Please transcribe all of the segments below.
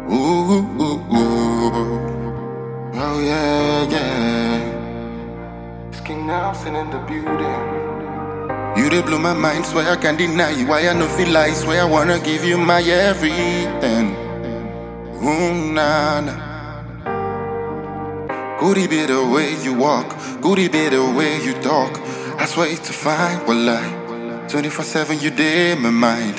Ooh, ooh, ooh. Oh yeah, yeah. It's King Nelson in the building. You did blow my mind, swear I can't deny you. Why I no feel like, swear I wanna give you my everything. Ooh, nah, nah. Could it be the way you walk? Could it be the way you talk? I swear it's fine, wallah. 24/7 you did my mind.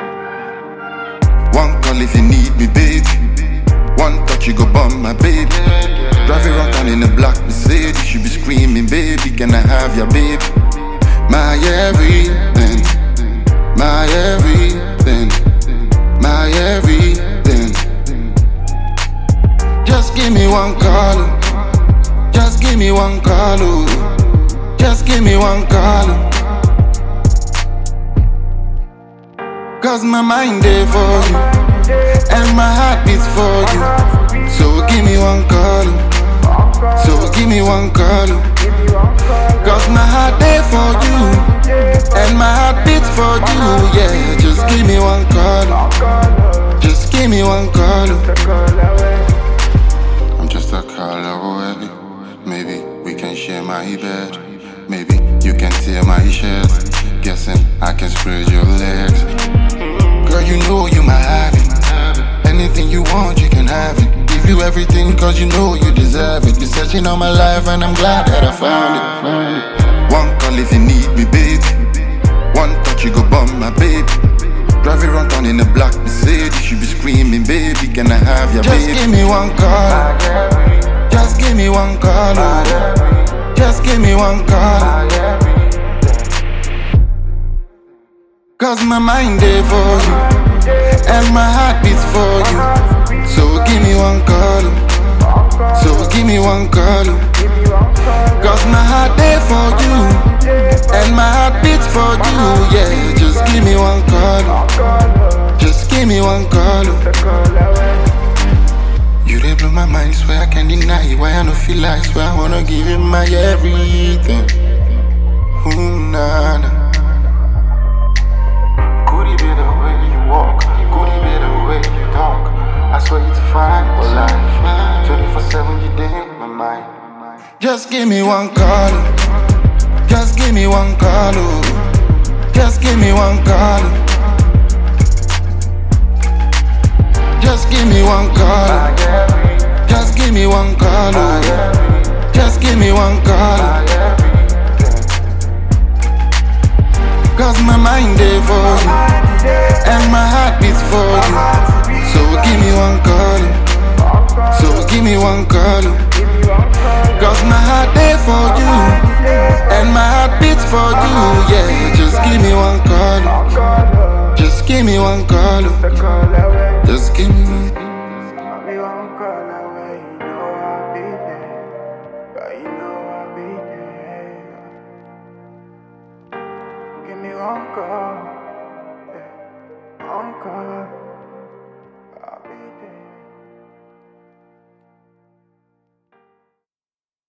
One call if you need me, baby. One touch you go bum my baby. Driving around town in a black Mercedes, you be screaming, baby, can I have your baby? My everything, my everything, my everything. Just give me one call, just give me one call, just give me one call. Cause my mind there for you, and my heart beats for you. So give me one call, so give me one call. Cause my heart there for you, and my heart beats for you. Yeah, just give me one call, just give me one call. I'm just a call away. Maybe we can share my bed. Maybe you can tear my shirt. Guessing I can spread your legs. Girl, you know you my habit. Anything you want, you can have it. Give you everything cause you know you deserve it. You're searching all my life and I'm glad that I found it. One call if you need me, baby. One touch you go bum my baby. Driving around town in a black Mercedes, you be screaming, baby, can I have your baby? Just give me one call, just give me one call, just give me one call. Cause my mind there for you, and my heart beats for you. So give me one call, so give me one call. Cause my heart there for you, and my heart beats for you. Yeah, just give me one call, just give me one call. You did blow my mind, swear I can't deny it. Why I no feel like, swear I wanna give you my everything. Ooh, nah, nah. I swear it's fine, well life 24/7 you did my mind. Just give me one call, just give me one call, just give me one call. Just give me one call, just give me one call, just give me one call. Cause my mind there for you, and my heart beats for you. So give me one call, so give me one call. Cause my heart there for you, and my heart beats for you. Yeah, just give me one call, just give me one call, just give me one. I'll be one call away, you know I'll be there. But you know I'll be there. Give me one call, yeah. One call.